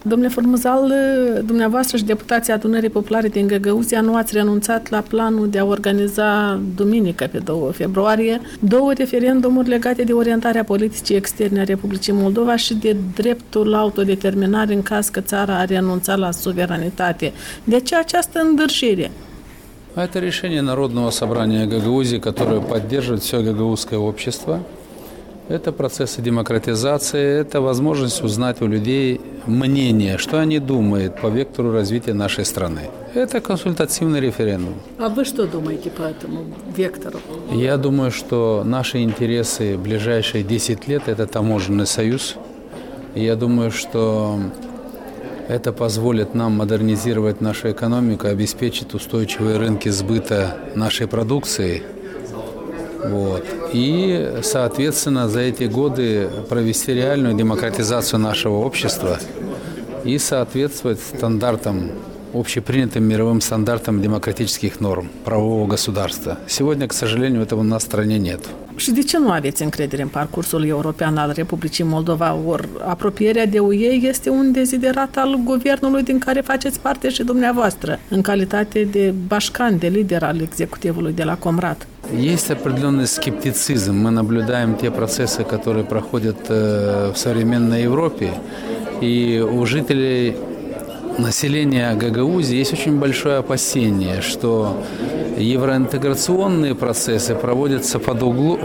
Domnule Furmuzal, dumneavoastră și deputații Adunării Populare din Găgăuzia nu ați renunțat la planul de a organiza duminică, pe 2 februarie, 2 referendumuri legate de orientarea politicii externe a Republicii Moldova și de dreptul la autodeterminare în caz că țara a renunțat la suveranitate. De ce această îndârșire? Это решение Народного собрания Гагаузии, которое поддерживает все гагаузское общество. Это процессы демократизации, это возможность узнать у людей мнение, что они думают по вектору развития нашей страны. Это консультативный референдум. А вы что думаете по этому вектору? Я думаю, что наши интересы в ближайшие 10 лет – это таможенный союз. И я думаю, что это позволит нам модернизировать нашу экономику, обеспечить устойчивые рынки сбыта нашей продукции. Вот. И, соответственно, за эти годы провести реальную демократизацию нашего общества и соответствовать стандартам, общепринятым мировым стандартам демократических норм правового государства. Сегодня, к сожалению, этого у нас в стране нет. Și de ce nu aveți încredere în parcursul european al Republicii Moldova? Ori apropierea de UE este un deziderat al guvernului din care faceți parte și dumneavoastră, în calitate de bașcan, de lider al executivului de la Comrat. Есть определенный скептицизм. Мы наблюдаем те процессы, которые проходят в современной Европе, и у жителей населения Гагаузии есть очень большое опасение, что евроинтеграционные процессы проводятся под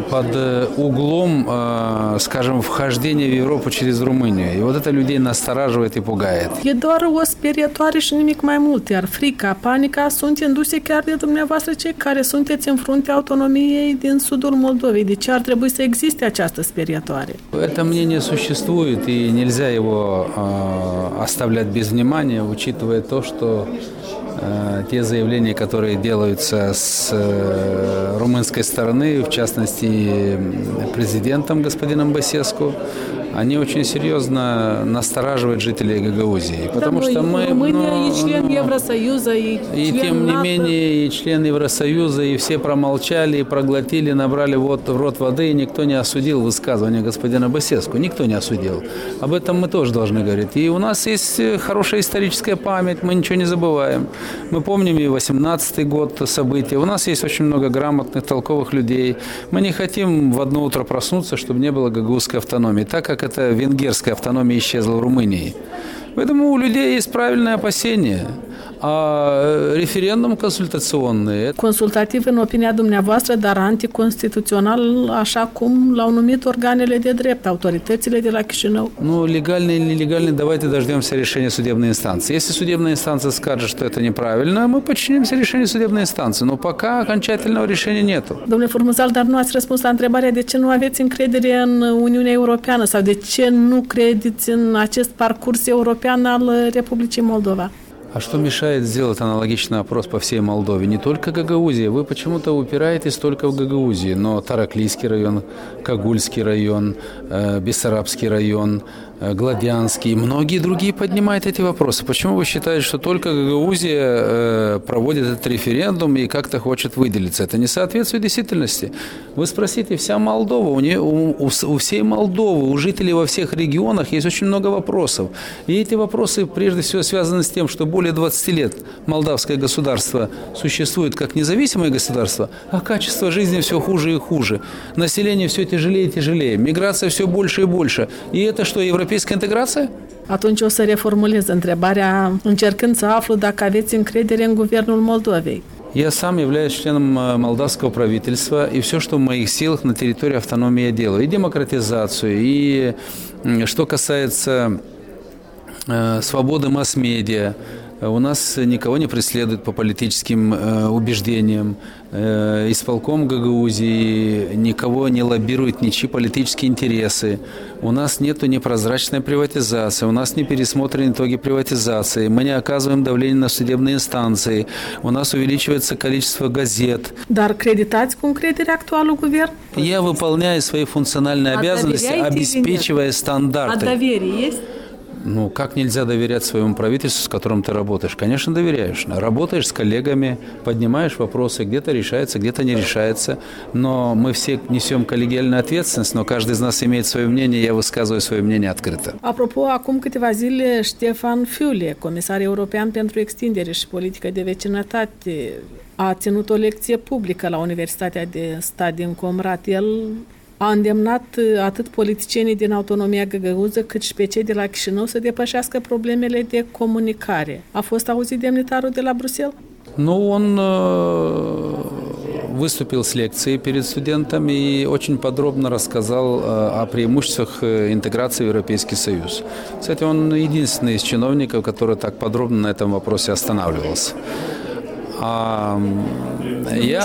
углом, скажем, вхождения в Европу через Румынию. И вот это людей настораживает и пугает. E doar o sperietoare și nimic mai mult, iar frica, panica sunt induse chiar de dumneavoastră cei care sunteți în fruntea autonomiei din sudul Moldovei. De ce ar trebui să existe această sperietoare? Это мнение существует, и нельзя его оставлять без внимания, учитывая то, что те заявления, которые делаются с румынской стороны, в частности президентом господином Басеску, они очень серьезно настораживают жителей Гагаузии. Потому что мы... Румыния и член Евросоюза, и член тем не менее, и член Евросоюза, и все промолчали, и проглотили, набрали в рот воды, и никто не осудил высказывание господина Басеску. Никто не осудил. Об этом мы тоже должны говорить. И у нас есть хорошая историческая память, мы ничего не забываем. Мы помним и 18-й год события. У нас есть очень много грамотных, толковых людей. Мы не хотим в одно утро проснуться, чтобы не было гагаузской автономии, так как это венгерская автономия исчезла в Румынии. Поэтому у людей есть правильное опасение. A referendum consultațional. Consultativ în opinia dumneavoastră, dar anticonstituțional, așa cum l-au numit organele de drept, autoritățile de la Chișinău. Ну, легальные или нелегальные, давайте дождемся решения судебной инстанции. Если судебная инстанция скажет, что это неправильно, мы подчинимся решению судебной инстанции. Но пока окончательного решения нету. Domnule Furmuzal, dar nu ați răspuns la întrebarea de ce nu aveți încredere în Uniunea Europeană sau de ce nu credeți în acest parcurs european al Republicii Moldova. А что мешает сделать аналогичный опрос по всей Молдове? Не только Гагаузия. Вы почему-то упираетесь только в Гагаузии, но Тараклийский район, Кагульский район, Бессарабский район, Гладянский, многие другие поднимают эти вопросы. Почему вы считаете, что только Гагаузия проводит этот референдум и как-то хочет выделиться? Это не соответствует действительности. Вы спросите, вся Молдова, у всей Молдовы, у жителей во всех регионах есть очень много вопросов. И эти вопросы прежде всего связаны с тем, что более 20 лет молдавское государство существует как независимое государство, а качество жизни все хуже и хуже. Население все тяжелее и тяжелее, миграция все больше и больше. И это что, европейская интеграция? Atunci o să reformulez întrebarea, încercând să aflu dacă aveți încredere în guvernul Moldovei. Я сам являюсь членом молдавского правительства, и все, что в моих силах на территории автономии я делаю. И демократизацию, и что касается свободы масс-медиа. У нас никого не преследуют по политическим убеждениям. Исполком Гагаузии никого не лоббирует ничьи политические интересы. У нас нет непрозрачной приватизации, у нас не пересмотрены итоги приватизации, мы не оказываем давление на судебные инстанции, у нас увеличивается количество газет. Dar creditați cu încredere actualul guvern? Я выполняю свои функциональные обязанности, обеспечивая стандарты. А доверие есть? Ну, как нельзя доверять своему правительству, с которым ты работаешь? Конечно, доверяешь. Работаешь с коллегами, поднимаешь вопросы, где-то решается, где-то не решается. Но мы все несем коллегиальную ответственность, но каждый из нас имеет свое мнение, я высказываю свое мнение открыто. Apropo, acum câteva zile, Ștefan Füle, comisar european pentru extindere și politică de vecinătate, a ținut o lecție publică la Universitatea de Stat din Comrat. El a îndemnat atât politicienii din autonomia găgăuză, cât și pe cei de la Chișinău să depășească problemele de comunicare. A fost auzit demnitarul de la Bruxelles? Ну, он выступил с лекцией перед студентами и очень подробно рассказал о преимуществах интеграции в Европейский Союз. Кстати, он единственный из чиновников, который так подробно на этом вопросе останавливался. Я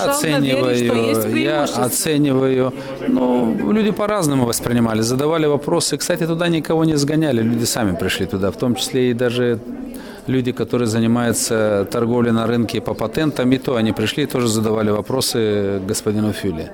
оцениваю, ну, люди по-разному воспринимали, задавали вопросы. Кстати, туда никого не сгоняли, люди сами пришли туда, в том числе и даже люди, которые занимаются торговлей на рынке по патентам, и то они пришли и тоже задавали вопросы господину Фюле.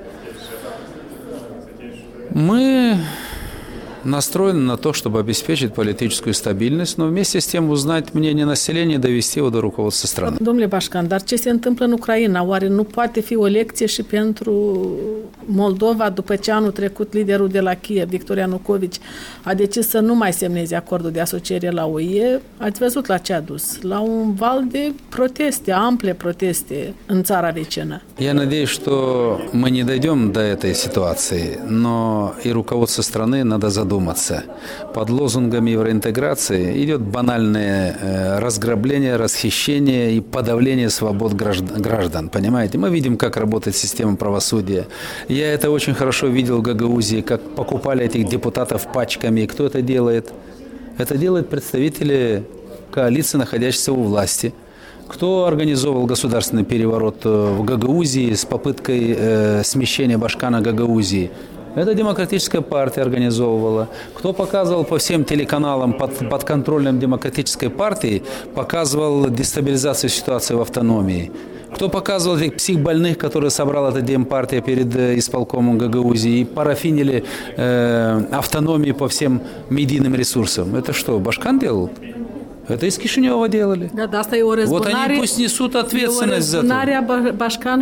Мы настроены на то, чтобы обеспечить политическую стабильность, но вместе с тем узнать мнение населения и довести его до руководства страны. Domnule Bașcan, dar ce se întâmplă în Ucraina? Oare nu poate fi o lecție și pentru Moldova după ce anul trecut liderul de la Kiev, Victor Ianucovici, a decis să nu mai semneze acordul de asociere la UE? Ați văzut la ce a dus? La un val de proteste, ample proteste în țara vecină. Я надеюсь, что мы не дойдем до этой ситуации, но и руководство страны надо задуматься. Под лозунгами евроинтеграции идет банальное разграбление, расхищение и подавление свобод граждан. Понимаете? Мы видим, как работает система правосудия. Я это очень хорошо видел в Гагаузии, как покупали этих депутатов пачками. И кто это делает? Это делают представители коалиции, находящиеся у власти. Кто организовал государственный переворот в Гагаузии с попыткой смещения Башкана Гагаузии? Это демократическая партия организовывала. Кто показывал по всем телеканалам под контролем демократической партии, показывал дестабилизацию ситуации в автономии. Кто показывал этих психбольных, которые собрала эта демпартия перед исполкомом Гагаузии и парафинили автономию по всем медийным ресурсам? Это что, Башкан делал? Это из Кишинева делали. Да, asta e o răzbunare. Вот они пусть несут ответственность за это.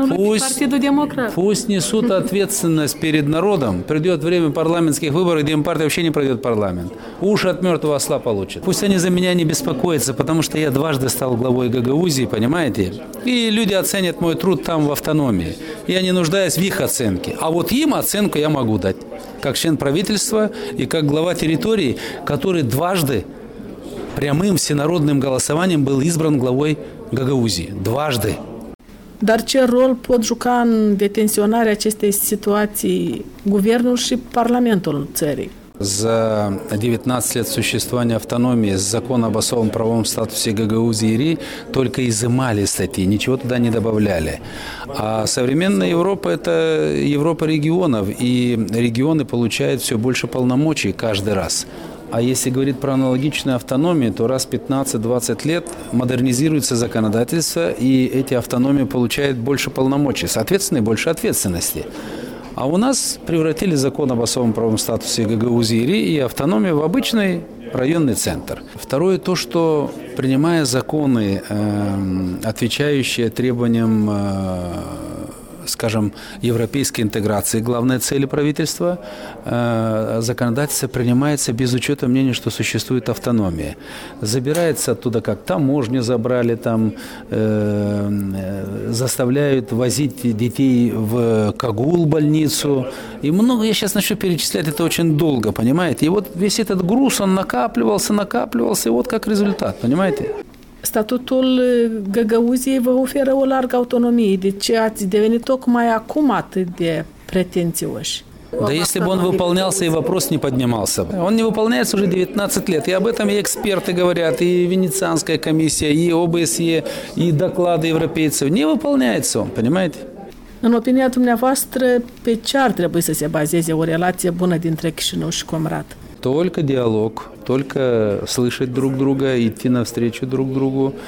Пусть несут ответственность перед народом. Придет время парламентских выборов, Демпартия вообще не пройдет парламент. Уши от мертвого осла получат. Пусть они за меня не беспокоятся, потому что я дважды стал главой Гагаузии, понимаете? И люди оценят мой труд там в автономии. Я не нуждаюсь в их оценке. А вот им оценку я могу дать. Как член правительства и как глава территории, который дважды прямым всенародным голосованием был избран главой Гагаузии. Дважды. Dar ce rol pot juca în detenționarea acestei situații guvernul și Parlamentul țării? За 19 лет существования автономии с закона об особом правовом статусе Гагаузии и Ири только изымали статьи, ничего туда не добавляли. А современная Европа – это Европа регионов, и регионы получают все больше полномочий каждый раз. А если говорить про аналогичную автономию, то раз 15-20 лет модернизируется законодательство, и эти автономии получают больше полномочий, соответственно, и больше ответственности. А у нас превратили закон об особом правовом статусе Гагаузии и Ири и автономию в обычный районный центр. Второе то, что принимая законы, отвечающие требованиям, скажем, европейской интеграции, главной цели правительства, законодательство принимается без учета мнения, что существует автономия. Забирается оттуда, как таможню забрали, там, заставляют возить детей в Кагул больницу. И много, я сейчас начну перечислять, это очень долго, понимаете? И вот весь этот груз, он накапливался, и вот как результат, понимаете? Statutul Găgăuziei vă oferă o largă autonomie. De ce ați devenit tocmai acum atât de pretențioși? Да если бы он выполнялся, и вопрос не поднимался. Он не выполняется уже 19 лет. И об этом и эксперты говорят, и Венецианская комиссия, и ОБСЕ, и доклады европейцев. Не выполняется он, понимаете? În opinia dumneavoastră, pe ce ar trebui să se bazeze o relație bună dintre Chișinău și Comrat? Только диалог, только слышать друг друга, идти навстречу друг другу.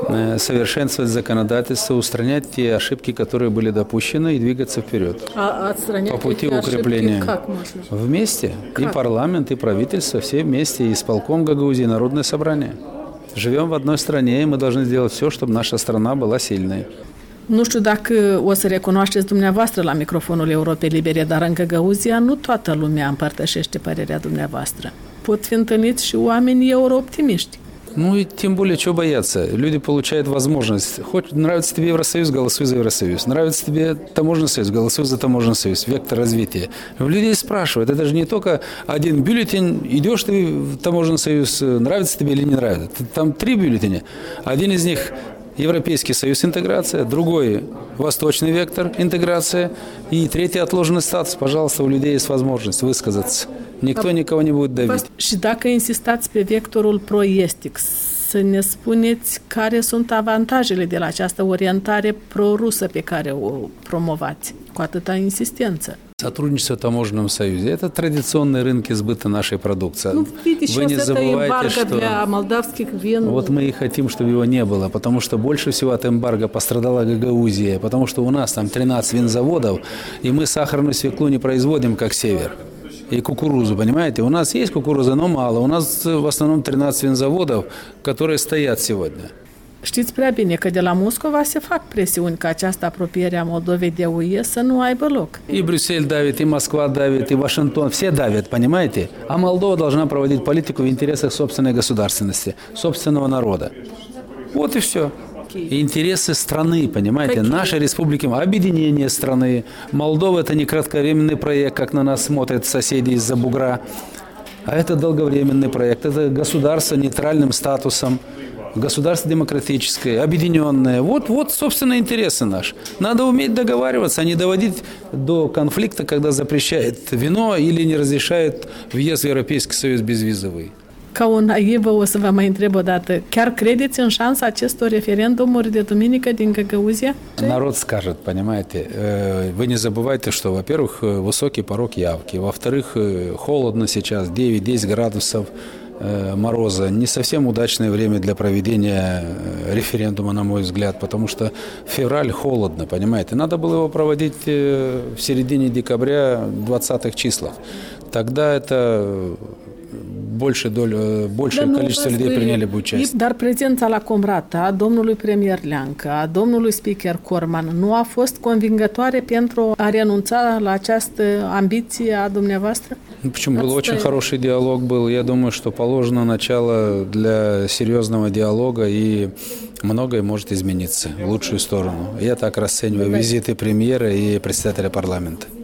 совершенствовать законодательство, устранять те ошибки, которые были допущены, и двигаться вперед. А отстранять по пути эти укрепления. ошибки как можно? Вместе. Как? И парламент, и правительство, все вместе, и исполком Гагаузии, и Народное собрание. Живем в одной стране, и мы должны сделать все, чтобы наша страна была сильной. Nu știu dacă o să recunoașteți dumneavoastră la microfonul Europei Libere, dar în Găgăuzia nu toată lumea împărtășește părerea dumneavoastră. Pot fi întâlniți și oameni eurooptimiști. Ну и тем более, чего бояться. Люди получают возможность. Хоть нравится тебе Евросоюз, голосуй за Евросоюз. Нравится тебе Таможенный союз, голосуй за Таможенный союз. Вектор развития. Людей спрашивают. Это же не только один бюллетень. Идешь ты в Таможенный союз, нравится тебе или не нравится. Там 3 бюллетеня. Один из них Европейский союз интеграция, другой восточный вектор интеграция и третий отложенный статус. Пожалуйста, у людей есть возможность высказаться. Никто никого не будет давить. Și dacă insistați pe vectorul pro-estic, să ne spuneți care sunt avantajele de la această orientare pro-rusă pe care o promovați cu atâta insistență. Сотрудничество в таможенном союзе – это традиционные рынки сбыта нашей продукции. Ну, видите, Вы не забывайте, что для молдавских вин. Вот мы и хотим, чтобы его не было, потому что больше всего от эмбарго пострадала Гагаузия, потому что у нас там 13 винзаводов, и мы сахарную свеклу не производим, как север. И кукурузу, понимаете? У нас есть кукуруза, но мало. У нас в основном 13 винзаводов, которые стоят сегодня. Știți prea bine că de la Moscova se fac presiuni ca această apropiere a Moldovei de UE să nu aibă loc. И Брюссель давит, и Москва давит, и Вашингтон. Все давят, понимаете? А Молдова должна проводить политику в интересах собственной государственности, собственного народа. Вот и все. И интересы страны, понимаете? Какие? Нашей республики, объединение страны. Молдова – это не кратковременный проект, как на нас смотрят соседи из-за бугра. А это долговременный проект. Это государство с нейтральным статусом. Государство демократическое, объединенное. Вот, собственно, интересы наши. Надо уметь договариваться, а не доводить до конфликта, когда запрещает вино или не разрешает въезд в Европейский Союз безвизовый. Ca o naivă o să vă mai întreb o dată. Chiar credeți în șansa acestor referendumuri de duminică din Găgăuzia? Народ скажет, понимаете. Вы не забывайте, что, во-первых, высокий порог явки. Во-вторых, холодно сейчас, 9-10 градусов мороза. Не совсем удачное время для проведения референдума, на мой взгляд, потому что февраль холодно, понимаете. Надо было его проводить в середине декабря, 20-х числах. Тогда это большее количество людей приняли бы участие. Dar prezența la Comrata a domnului premier Leancă, a domnului speaker Corman, nu a fost convingătoare pentru a renunța la această ambiție a dumneavoastră? Почему? Был очень хороший диалог был. Я думаю, что положено начало для серьезного диалога, и многое может измениться в лучшую сторону. Я так расцениваю визиты премьера и председателя парламента.